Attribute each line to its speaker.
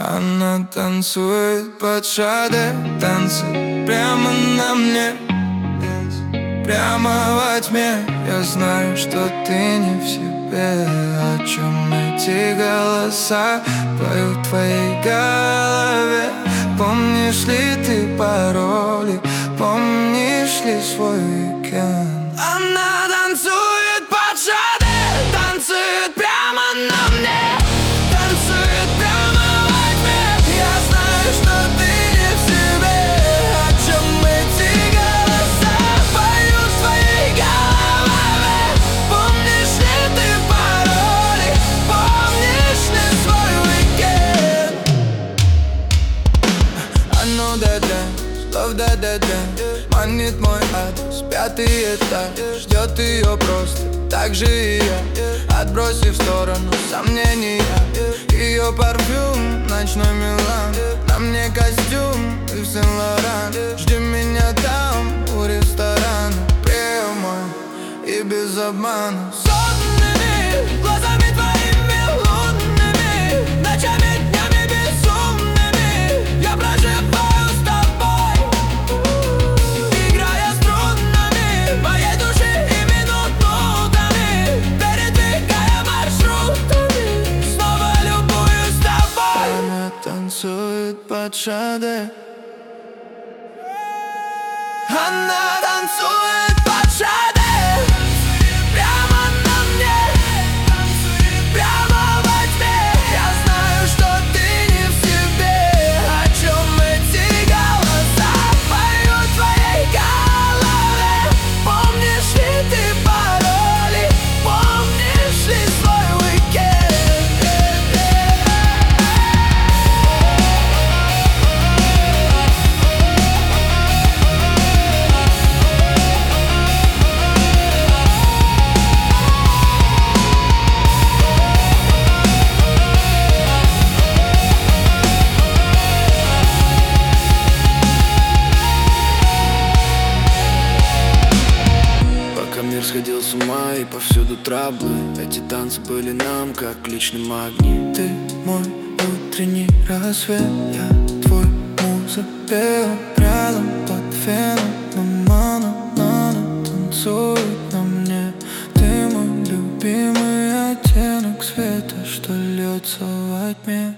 Speaker 1: Она танцует под шаде, танцы прямо на мне, прямо во тьме. Я знаю, что ты не в себе. О чем эти голоса поют в твоей голове? Помнишь ли ты пароли? Помнишь ли свой уикенд? Она танцует под шаде, танцует прямо на мне, танцует прямо во тьме. Я знаю, что ты не в себе. О чем эти голоса поют в твоей голове? Помнишь ли ты пароли? Помнишь ли свой уикенд? Оно дедлайн, слов до дедлайн, манит мой адрес, 5-й этаж. Ждет ее просто так же и я, отбросив в сторону сомнения. Ее парфюм, ночной Милан, на мне костюм и в Сен-Лоран. Жди меня там, у ресторана, прямой и без обмана. Сонными глазами твоими лунными, ночами, днями безумными я проживаю с тобой, играя струнами моей души и минутами, передвигая маршрутами, снова любуюсь тобой. Она танцует под шаде. Она танцует под шаде, прямо на мне, прямо во тьме. Я знаю, что ты не в себе. О чем эти голоса поют в твоей голове? Помнишь ли ты пароли? Помнишь ли свой уикенд?
Speaker 2: Пока мир сходил с ума и повсюду траблы, эти танцы были нам как личный магнит.
Speaker 1: Ты мой утренний рассвет, я твой музыпел. Рядом под феном, мана танцует на мне. Ты мой любимый оттенок света, что льется во тьме.